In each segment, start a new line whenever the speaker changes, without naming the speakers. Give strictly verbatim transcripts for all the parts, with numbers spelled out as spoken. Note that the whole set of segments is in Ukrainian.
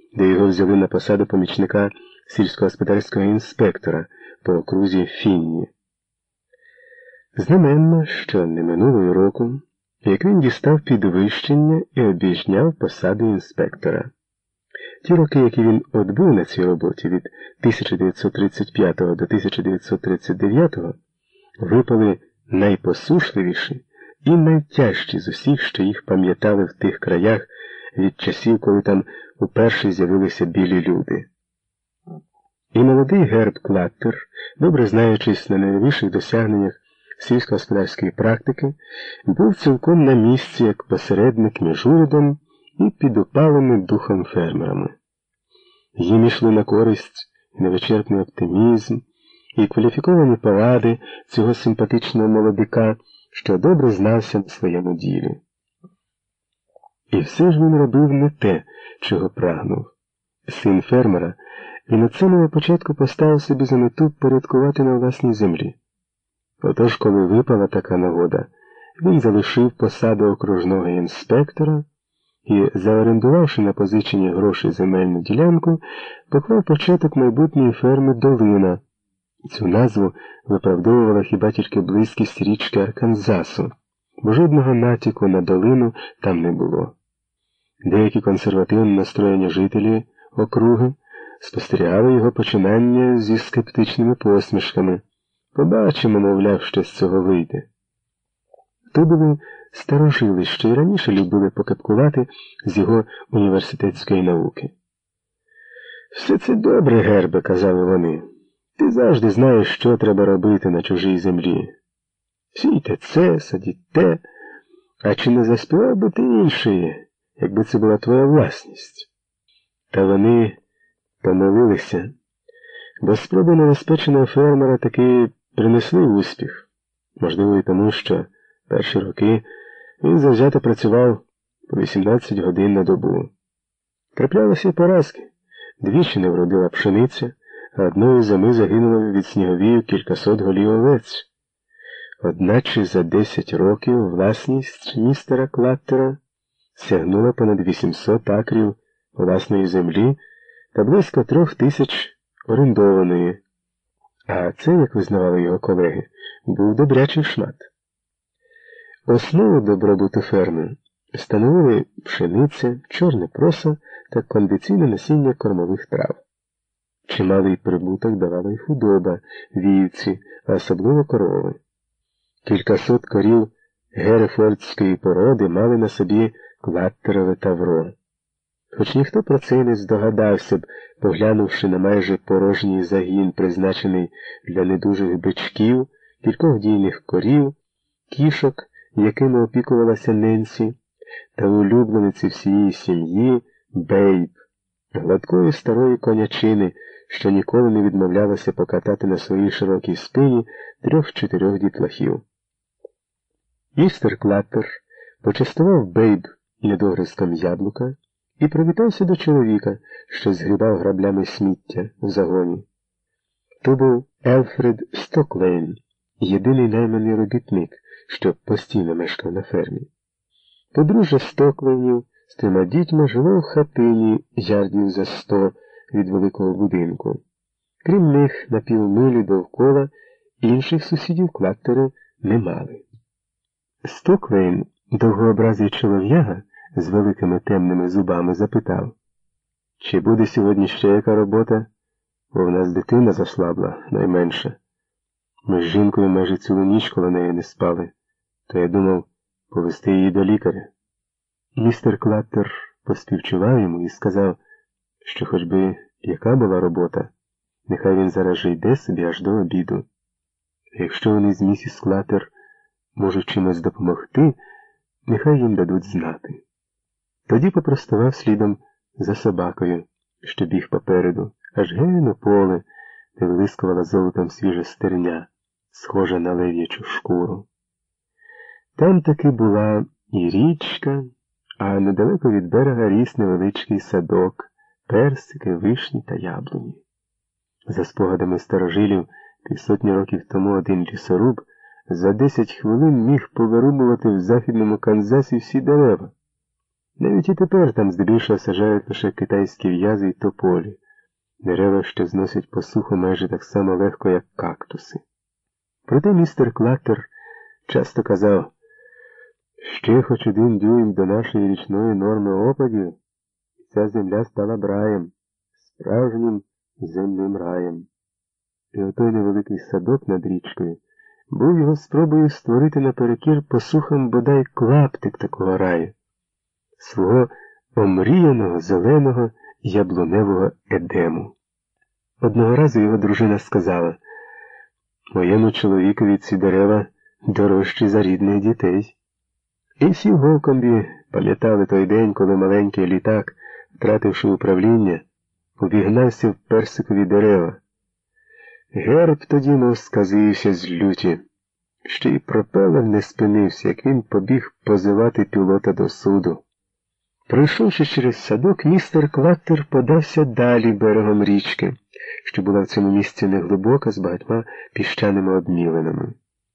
де його взяли на посаду помічника сільськогосподарського інспектора по окрузі Фінні. Знаменно, що не минулого року, як він дістав підвищення і обіжняв посаду інспектора. Ті роки, які він отбув на цій роботі від тисяча дев'ятсот тридцять п'ятого до тисяча дев'ятсот тридцять дев'ятого, випали найпосушливіші і найтяжчі з усіх, що їх пам'ятали в тих краях від часів, коли там уперше з'явилися білі люди. І молодий Герб Клаттер, добре знаючись на найвищих досягненнях сільськогосподарської практики, був цілком на місці як посередник між урядом і підопалими духом фермерами. Їм ішли на користь і невичерпний оптимізм, і кваліфіковані поради цього симпатичного молодика, що добре знався на своєму ділі. І все ж він робив не те, чого прагнув. Син фермера, він від самого початку поставив собі за мету порядкувати на власній землі. Отож, коли випала така нагода, він залишив посаду окружного інспектора і, заорендувавши на позичені гроші земельну ділянку, поклав початок майбутньої ферми «Долина». Цю назву виправдовувала хіба тільки близькість річки Арканзасу, бо жодного натяку на долину там не було. Деякі консервативно настроєні жителі округи спостерігали його починання зі скептичними посмішками. Побачимо, мовляв, що з цього вийде. То були старожили, що й раніше любили покепкувати з його університетської науки. «Все це добре, Гербе», – казали вони. «Ти завжди знаєш, що треба робити на чужій землі. Сійте це, садіть те, а чи не заспівав би ти іншої, якби це була твоя власність?» Та вони помилилися, бо спроби новоспеченого фермера таки принесли успіх. Можливо, і тому, що перші роки він завзято працював по вісімнадцять годин на добу. Траплялися й поразки. Двічі не вродила пшениця, а одної зими загинуло від сніговію кількасот голів овець. Одначе за десять років власність містера Клаттера сягнула понад вісімсот акрів власної землі та близько трьох тисяч орендованої. А це, як визнавали його колеги, був добрячий шмат. Основу добробуту ферми становили пшениця, чорне просо та кондиційне насіння кормових трав. Чималий прибуток давала й худоба, вівці, а особливо корови. Кількасот корів герефордської породи мали на собі Клаттерове тавро. Хоч ніхто про це й не здогадався б, поглянувши на майже порожній загін, призначений для недужих бичків, кількох дійних корів, кішок, якими опікувалася Ненсі, та улюблениці всієї сім'ї Бейб, гладкої старої конячини, що ніколи не відмовлялася покатати на своїй широкій спині трьох-чотирьох дітлахів. Містер Клаттер почастував Бейб недогризком яблука і привітався до чоловіка, що згрібав граблями сміття в загоні. То був Елфред Стоклейн, єдиний найманий робітник, що постійно мешкав на фермі. Подружжя Стоклейнів з трьома дітьми жило в хатині ярдів за сто від великого будинку. Крім них, на півмилі довкола інших сусідів Клаттери не мали. Стоклейн, довгообразий чолов'яга з великими темними зубами, запитав: «Чи буде сьогодні ще яка робота? Бо в нас дитина заслабла, найменша. Ми з жінкою майже цілу ніч коло неї не спали, то я думав повести її до лікаря». Містер Клаттер поспівчував йому і сказав, що хоч би яка була робота, нехай він зараз же йде собі аж до обіду. Якщо вони з місіс Клаттер можуть чимось допомогти, нехай їм дадуть знати. Тоді попростував слідом за собакою, що біг попереду, аж геть у поле, де вилискувала золотом свіжа стерня, схожа на лев'ячу шкуру. Там таки була і річка, а недалеко від берега ріс невеличкий садок, персики, вишні та яблуні. За спогадами старожилів, півсотні років тому один лісоруб за десять хвилин міг повирубувати в західному Канзасі всі дерева. Навіть і тепер там здебільшого саджають лише китайські в'язи й тополі. Дерева ще зносять посуху майже так само легко, як кактуси. Проте містер Клаттер часто казав, ще хоч один дюйм до нашої річної норми опадів, і ця земля стала браєм, справжнім земним раєм. І отой невеликий садок над річкою був його спробою створити наперекір посухам бодай клаптик такого раю, свого омріяного зеленого яблуневого едему. Одного разу його дружина сказала, «Моєму чоловікові ці дерева дорожчі за рідних дітей». І всі в Голкомбі пам'ятали той день, коли маленький літак, втративши управління, увігнався в персикові дерева. Герб тоді, мов сказився з люті. Ще й пропелер не спинився, як він побіг позивати пілота до суду. Пройшовши через садок, містер Клаттер подався далі берегом річки, що була в цьому місці неглибока з багатьма піщаними обмілинами.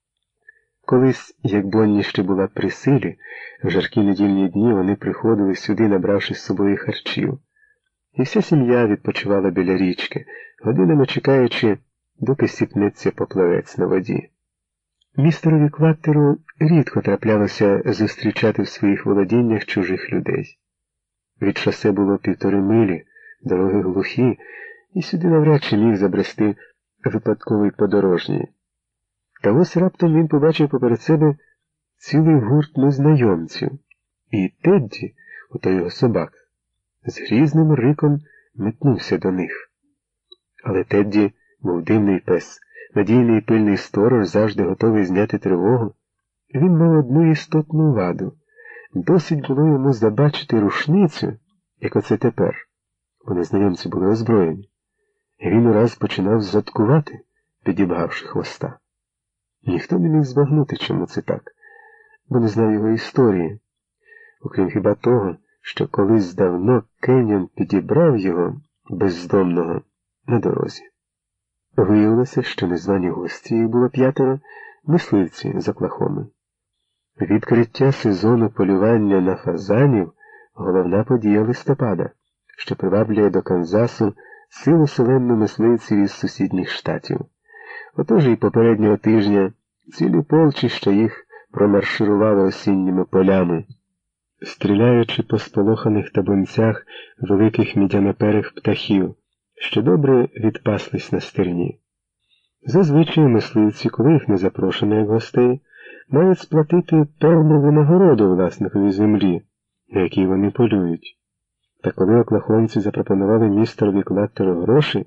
Колись, як Бонні ще була при силі, в жаркі недільні дні вони приходили сюди, набравши з собою харчів. І вся сім'я відпочивала біля річки, годинами чекаючи, доки сіпнеться попливець на воді. Містерові Клаттеру рідко траплялося зустрічати в своїх володіннях чужих людей. Від шосе було півтори милі, дороги глухі, і сюди навряд чи міг забрести випадковий подорожній. Та ось раптом він побачив поперед себе цілий гурт незнайомців, і Тедді, ото його собака, з грізним риком метнувся до них. Але Тедді був дивний пес, надійний пильний сторож, завжди готовий зняти тривогу. Він мав одну істотну ваду. Досить було йому забачити рушницю, як оце тепер, бо незнайомці були озброєні. І він ураз починав заткувати, підібгавши хвоста. Ніхто не міг збагнути, чому це так, бо не знав його історії, окрім хіба того, що колись давно Кеньон підібрав його, бездомного, на дорозі. Виявилося, що незвані гості, їх було п'ятеро, мисливці з Оклахоми. Відкриття сезону полювання на фазанів – головна подія листопада, що приваблює до Канзасу силу селенну мисливців із сусідніх штатів. Отож і попереднього тижня цілі полчища їх промарширували осінніми полями, стріляючи по сполоханих табунцях великих мідяноперих птахів, що добре відпаслись на стерні. Зазвичай мисливці, коли їх не запрошено як гостей, мають сплатити певну винагороду власникові землі, на якій вони полюють. Та коли оклахомці запропонували містерові Клаттеру гроші,